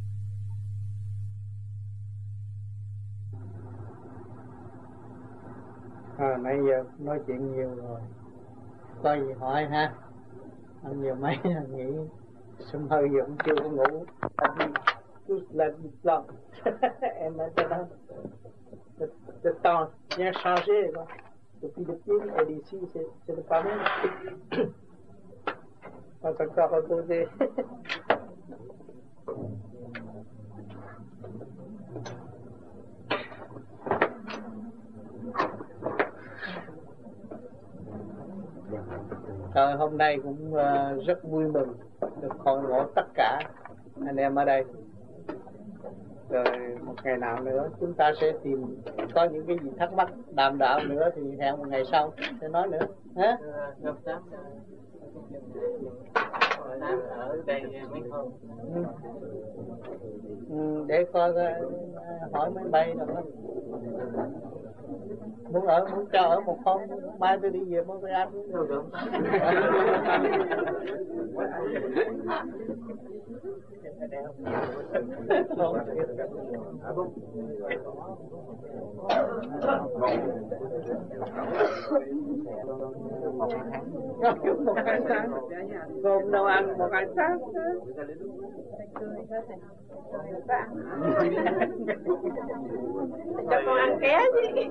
Nãy giờ nói chuyện nhiều rồi, có gì hỏi ha. Anh nhiều mấy anh nghĩ sum hơi giờ cũng chưa có ngủ, anh cứ lên lo. Em nói cho nó the temps bien changé quoi. Depuis le film et d'ici c'est le pas même. Pas encore reposé. Hôm nay cũng rất vui mừng được hội ngộ tất cả anh em ở đây. Rồi một ngày nào nữa chúng ta sẽ tìm có những cái gì thắc mắc đàm đạo nữa thì hẹn một ngày sau sẽ nói nữa. Hả? Ở đây mấy hôm. Để coi hỏi máy bay rồi đó. Muốn cho ở một hôm, mai tôi đi về mới ăn. Được. Một ngày sáng gồm đâu ăn một ngày sáng cho con ăn ké chứ.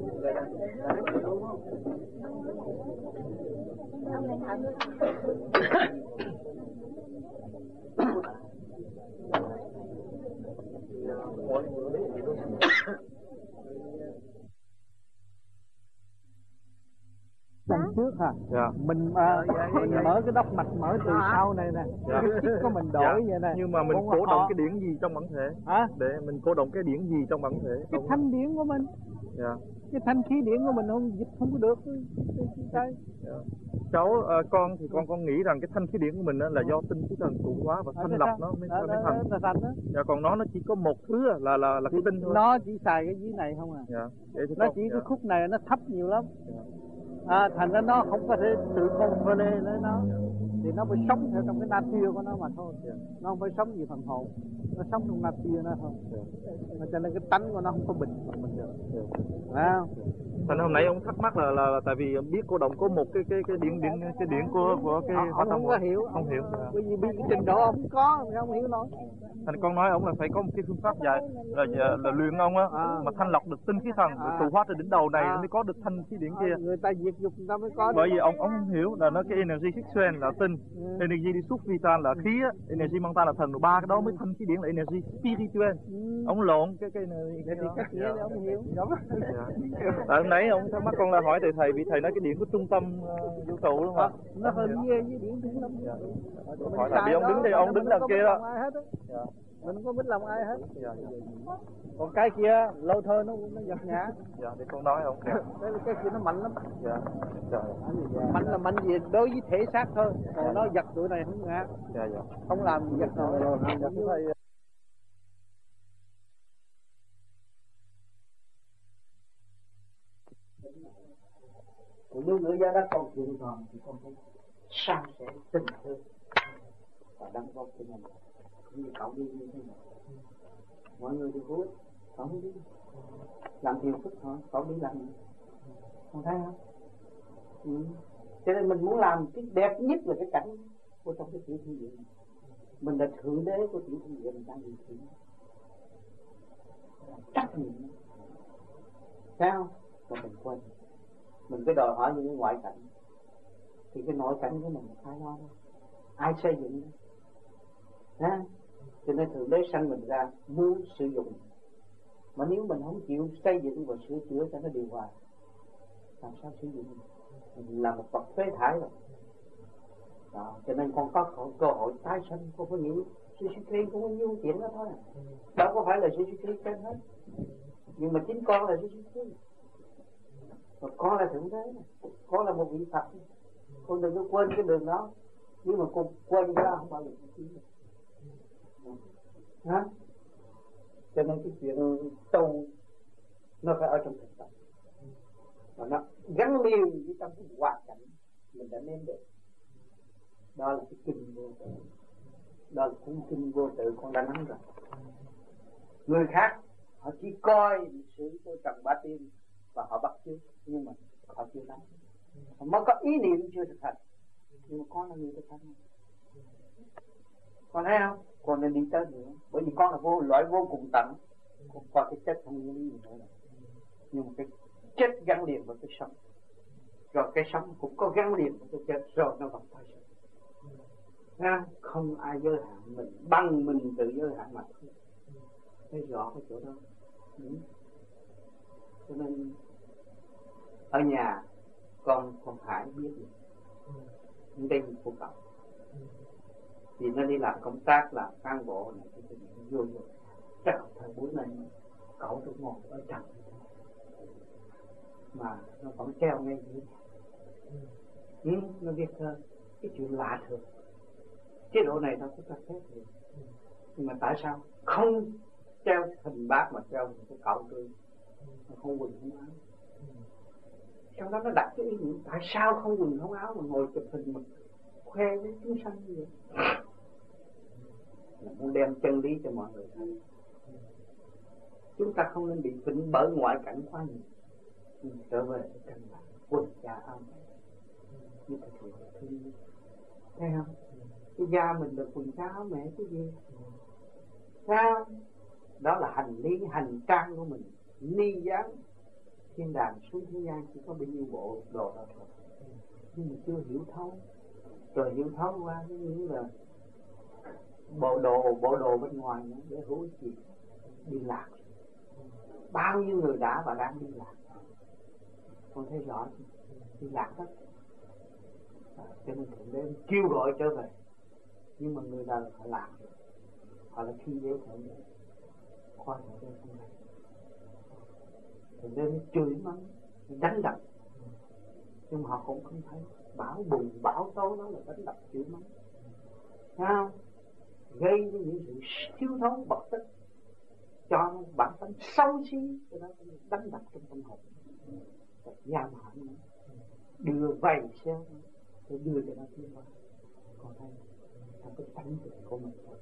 lần trước hả? Dạ. Mình mở cái đốc mạch mở từ sau này nè. Dạ. Cái chiếc của mình đổi vậy nè. Nhưng mà mình cổ động cái điển gì trong bản thể? Hả? Để mình cổ động cái điển gì trong bản thể? Cái thanh điển của mình. Dạ. Cái thanh khí điển của mình không dịch không có được. Dạ. Cháu con thì con nghĩ rằng cái thanh khí điển của mình là do tinh khí thần tụ hóa và thanh lọc nó mới thành. Dạ, còn nó chỉ có một thứ là cái tinh thôi. Nó chỉ xài cái dưới này không à. Dạ. Nó chỉ cái khúc này nó thấp nhiều lắm. Thành ra nó không có thể tự control lên nó. Thì nó phải sống theo trong cái nature của nó mà thôi. Nó không phải sống gì phần hồn. Nó sống trong nature nó thôi. Mà cho nên cái tánh của nó không có bình bằng mình được. Phải không? Thành hôm nãy ông thắc mắc là tại vì biết cô đồng có một cái điển của cái ông không có hiểu, không hiểu. Bởi vì cái trình độ ông có thì không hiểu nổi. Thành con nói ông là phải có một cái phương pháp dạy là luyện ông á mà thanh lọc được tinh khí thần tụ hóa trên đỉnh đầu này mới có được thanh khí điển kia. Người ta diệt dục người ta mới có. Bởi vì ông không hiểu là nó cái energy sexual là tinh, energy đi xúc vital là khí á, energy mental là thần, ba cái đó mới thanh khí điển là energy spiritual. Ông lộn cái cách nghĩa để ông hiểu. Hôm nãy ông thắc mắc con là hỏi thầy vì thầy nói cái điển của trung tâm vũ trụ đúng không? Nó hơi với điển trung tâm. Hỏi là vì ông đứng đây, ông đứng đằng kia đó. Mình không có biết lòng ai hết. Còn cái kia lâu thôi nó giật ngã. Dạ, để con nói không? Cái kia nó mạnh lắm. Dạ. Mạnh là mạnh gì đối với thể xác thôi. Còn nó giật tụi này không ngã. Dạ. Không làm gì giật rồi. Còn nếu nữa giá đất con chịu còn thì con phải sang sẻ tình thương và đóng góp cho mình. Như cậu đi như thế này, mọi người thì vui, cậu không đi làm thiền phức thôi, cậu đi làm gì? Không thấy không? Cho nên mình muốn làm cái đẹp nhất là cái cảnh của trong cái tiểu thiên địa này. Mình là thượng đế của tiểu thiên địa, mình đang điều khiển trách nhiệm, thấy không? Mà mình quên, mình cứ đòi hỏi những cái ngoại cảnh, thì cái nội cảnh của mình ai lo đâu, ai xây dựng đâu. Ha? Cho nên Thượng Đế sanh mình ra muốn sử dụng. Mà nếu mình không chịu xây dựng và sửa chữa cho nó điều hòa, làm sao sử dụng? Mình là một vật phế thải rồi. Đó, cho nên con có cơ hội tái sanh, con có nghĩ Suzuki cũng có nhiêu chuyện đó thôi. Đâu có phải là Suzuki trên hết. Nhưng mà chính con là Suzuki. Và con là Thượng Đế, con là một vị Phật. Con đừng có quên cái đường đó. Nếu mà con quên cái đó không bao giờ con tiến được. Hả? Cho nên cái chuyện tu nó phải ở trong thực tập, và nó gắn liền với trong cái hoàn cảnh mình đã nếm được. Đó là cái kinh vô tự, đó là cuốn kinh vô tự con đã nắm rồi. Người khác họ chỉ coi lịch sử của Trần Bá Tiên và họ bắt chước, nhưng mà họ chưa nắm. Họ mới có ý niệm chưa thực hành, nhưng mà con là người thực hành. Con thấy không? Con nên đi tới nữa, bởi vì con là loại vô cùng tận. Con qua cái chết không có lý gì nữa. Nhưng mà cái chết gắn liền với cái sống, rồi cái sống cũng có gắn liền với cái chết, rồi nó vẫn phải sống. Không ai giới hạn mình bằng mình tự giới hạn mà thôi. Thấy rõ cái chỗ đó. Cho nên ở nhà con phải biết được những đây là của cậu. Vì nó đi làm công tác, làm cán bộ này cái vô chắc thời buổi này cậu được ngồi ở trần mà nó vẫn treo ngay dưới nhà. Nó biết hơn cái chuyện lạ thường. Chế độ này đâu có cho phép gì. Nhưng mà tại sao không treo hình bác mà treo cái cậu tôi không quần không áo? Trong đó nó đặt cái ý nghĩa tại sao không quần không áo mà ngồi chụp hình mà khoe với chúng sanh như vậy? Là muốn đem chân lý cho mọi người thấy. Chúng ta không nên bị vĩnh bởi ngoại cảnh quá nhiều. Nhưng trở về cái căn bản quần da áo như thực hiện thương yêu. Thấy không? Cái da mình được quần da áo mẹ cái gì? Sao? Đó là hành lý, hành trang của mình. Ni dáng thiên đàng xuống thế gian chỉ có bao nhiêu bộ đồ đó thôi. Nhưng mà chưa hiểu thấu. Rồi hiểu thấu qua cái những là bộ đồ bên ngoài nữa để hữu gì đi lạc. Bao nhiêu người đã và đang đi lạc. Con thấy rõ đi lạc hết. Cho nên Thượng Đế kêu gọi trở về. Nhưng mà người nào là phải lạc. Họ là khi dễ Thượng Đế. Khoa Thượng Đế không làm. Thượng Đế mới chửi mắng, đánh đập. Nhưng mà họ cũng không thấy. Bão bùng, bão tố đó là đánh đập chửi mắng. Thấy không? Gây những sự thiếu thốn bậc tích cho bản thân xấu xí, cho nó đánh đập trong tâm hồn, giam hãm nó, đưa vầy xéo nó, rồi đưa cho nó tiến hóa. Còn thấy trong cái tánh của mình thôi.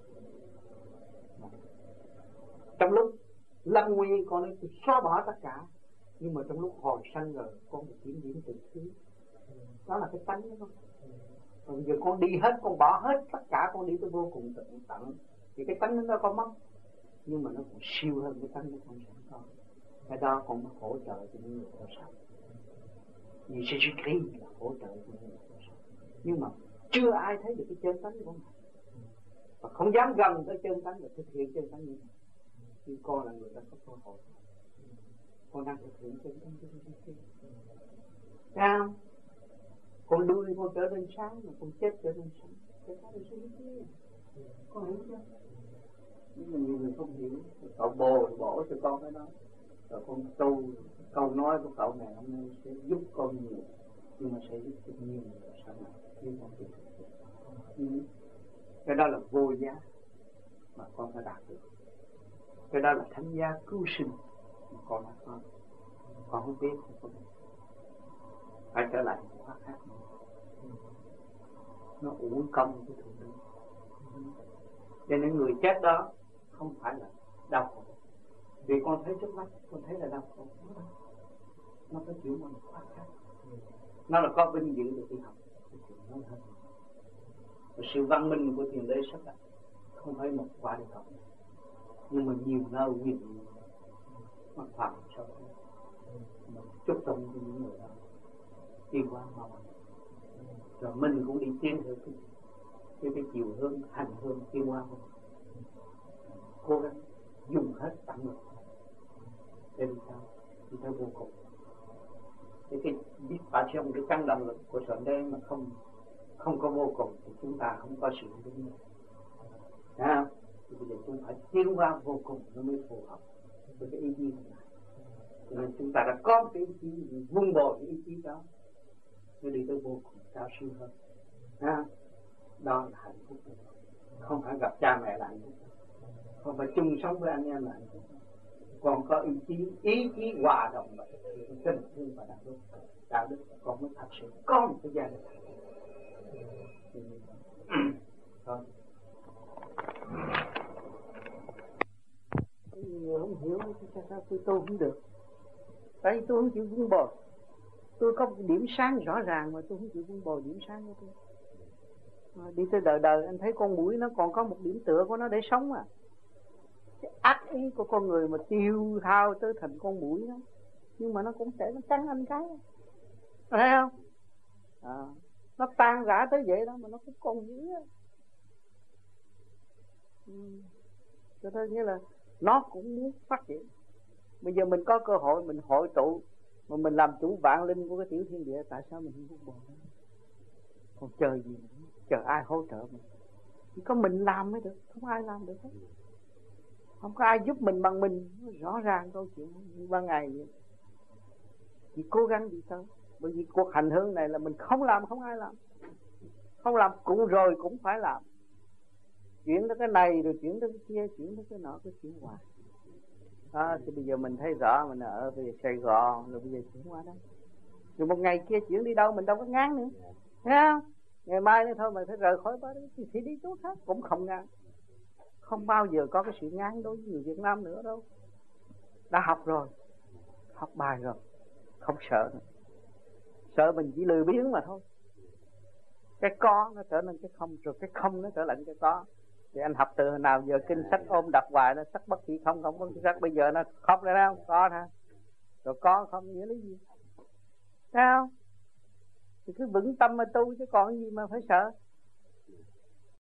Trong lúc lâm nguy con ấy xóa bỏ tất cả, nhưng mà trong lúc hồi sanh rồi con được chuyển biến từ thứ. Đó là cái tánh đó không? Bây giờ con đi hết, con bỏ hết tất cả, con đi tới vô cùng tận thì cái tánh nó có mất, nhưng mà nó còn siêu hơn cái tánh nó không sẵn có. Cái đó con mới hỗ trợ cho những người vô sản. Như Jesus Christ là hỗ trợ cho những người vô sản. Nhưng mà chưa ai thấy được cái chân tánh của mình, và không dám gần tới chân tánh và thực hiện chân tánh như thế. Nhưng con là người ta có cơ hội. Con đang thực hiện chân tánh của Jesus. Sao? Con đuôi con trở nên sáng mà con chết trở nên sáng. Cái đó là suy nghĩ. Con hiểu chưa? Nhưng mà nhiều người không hiểu. Cậu bổ cho con cái đó. Rồi con tu câu nói của cậu này hôm nay sẽ giúp con nhiều. Nhưng mà sẽ giúp cho nhiều người sau này. Nhưng con biết. Cái đó là vô giá mà con phải đạt được. Cái đó là thánh giá cứu sinh mà con đã có. Con không biết thì không biết. Phải trở lại một khóa khác nữa. Nó uổng công của Thượng Đế. Cho nên người chết đó không phải là đau khổ. Vì con thấy trước mắt, con thấy là đau khổ. Nó phải chuyển qua một khóa khác. Nó là có vinh dự được đi học. Và sự văn minh của Thượng Đế sắp đặt không phải một khóa đi học, nhưng mà nhiều nơi nhiều mặt phạm sau đó. Mình chúc tụng cho những người đó đi qua mau. Rồi mình cũng đi tiến theo cái chiều hướng hành hương tiến qua hơn. Cố gắng dùng hết tận lực để đi sao đi theo vô cùng. Cái biết phải trong cái căn động lực của Thượng Đế mà không có vô cùng thì chúng ta không có sự đúng nữa. Thì bây giờ chúng phải tiến qua vô cùng nó mới phù hợp với cái ý chí này. Cho nên chúng ta đã có cái ý chí vun bồi cái ý chí đó nó đi tới vô cùng cao siêu hơn. Đó là hạnh phúc. không phải gặp cha mẹ là hạnh phúc, không phải chung sống với anh em là hạnh phúc, còn có ý chí hòa đồng và tình thương và đạo đức con mới thật sự có một cái gia đình. Thôi người không hiểu sao tôi không được, tại vì tôi không chịu vun bồi. Tôi có một điểm sáng rõ ràng mà tôi không chịu vun bồi điểm sáng của tôi. Đi tới đời anh thấy con muỗi nó còn có một điểm tựa của nó để sống à. Cái ác ý của con người mà tiêu hao tới thành con muỗi đó, nhưng mà nó cũng sẽ nó cắn anh cái, thấy không? Nó tan rã tới vậy đó mà nó cũng còn dữ. Cho nên nghĩa là nó cũng muốn phát triển. Bây giờ mình có cơ hội mình hội tụ mà mình làm chủ vạn linh của cái tiểu thiên địa, tại sao mình không vun bồi đó? Còn chờ gì nữa? Chờ ai hỗ trợ mình? Chỉ có mình làm mới được, không ai làm được hết. Không có ai giúp mình bằng mình. Rõ ràng câu chuyện như ban ngày vậy. Chỉ cố gắng đi thôi. Bởi vì cuộc hành hương này là mình không làm không ai làm. Không làm cũng rồi cũng phải làm. Chuyển tới cái này rồi chuyển tới cái kia, chuyển tới cái nọ, cái chuyển hoài. Thì bây giờ mình thấy rõ mình ở bây giờ Sài Gòn rồi bây giờ chuyển qua đó. Rồi một ngày kia chuyển đi đâu mình đâu có ngán nữa. Thấy không? Ngày mai nữa thôi mình phải rời khỏi đó thì đi chỗ khác cũng không ngán. Không bao giờ có cái sự ngán đối với người Việt Nam nữa đâu. Đã học rồi, học bài rồi, không sợ nữa. Sợ mình chỉ lười biếng mà thôi. Cái có nó trở nên cái không, rồi cái không nó trở lại cái có. Thì anh học từ nào giờ kinh sách ôm đọc hoài nó sắc bất thị không, không có sắc, bây giờ nó không ra đâu, có thôi. Rồi có không nghĩa lý gì? Thấy không? Thì cứ vững tâm mà tu chứ còn gì mà phải sợ.